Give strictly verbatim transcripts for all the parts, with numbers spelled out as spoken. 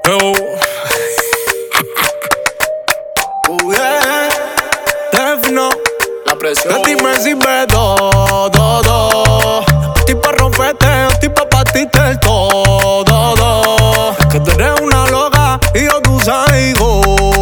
Yo. Oh yeah. Defino La presión. de ti me sirve todo, todo. Estoy pa' romperte, estoy pa' partirte el todo, todo. Que tú eres una loca y yo tu saigo.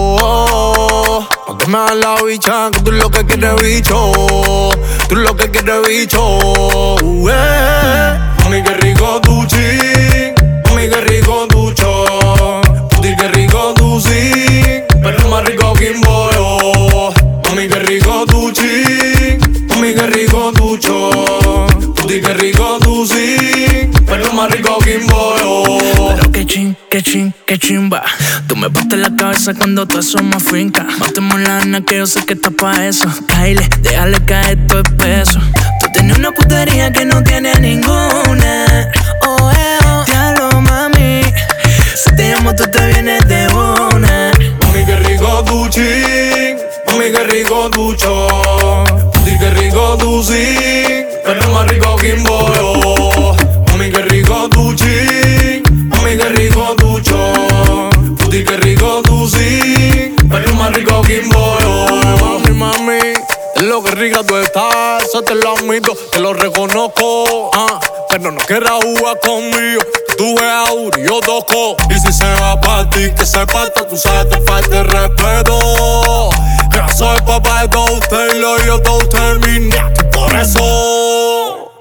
No te me das la bicha, que tú lo que quieres bicho. Tú lo que quieres bicho. Uh, yeah. Mami, qué rico tu chin. Mami, qué rico tu chon. Puti, qué rico tu sí. Pero más rico que un bollo. Mami, qué rico tu chin. Mami, qué rico tu chon. Puti, qué rico tu sí. Pero más rico que un bollo. Pero que chin, que chin, que chimba. Tú me partes la cabeza cuando tú asomas finca. Matemos la nana que yo sé que está pa' eso. Cáele, déjale caer todo el peso. Tú tienes una putería que no tiene ninguna. Oh, eh, oh, diablo, mami. Si te llamo tú te vienes de una. Mami, qué rico tu chin. Mami, qué rico tu chon. Puti, qué rico tu sí. Pero más rico que un bollo. Mami, qué rico tu chin. Mami, qué rico tu chon. Puti, qué rico tu sí. Pero más rico que un bollo. Mami, mami, es lo que rica tú estás. Eso te lo admito, te lo reconozco. Ah, pero no quieras jugar conmigo. Tú veas duro y yo toco. Y si se va pa' ti, que se parta. Tú sabes, te falta el respeto. Que no soy papá de todos ustedes. Y lo yo todos ustedes mi niña. Por eso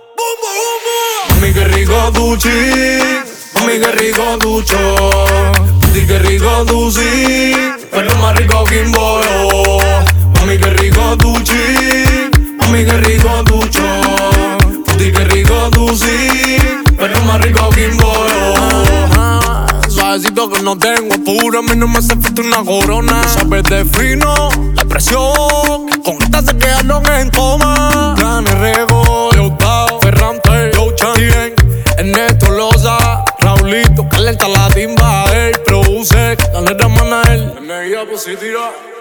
mami, qué rico tu chin. Mami, qué rico tu chon. Puti, qué rico tu sí. Pero más rico que un bollo. Mami, qué rico tu chin. Mami, qué rico tu chon. Puti, qué rico tu sí. Pero más rico que un bollo. Ah, suavecito que no tengo apuro. A mí no me hace falta una corona. Sabes de fino, la presión. Con esta se quedaron en coma. Gane Rego, Leotao, Ferrante, Joe Chan, Ernesto Loza, Raulito, calenta la timba. Él produce, la neta mana él. Energía positiva.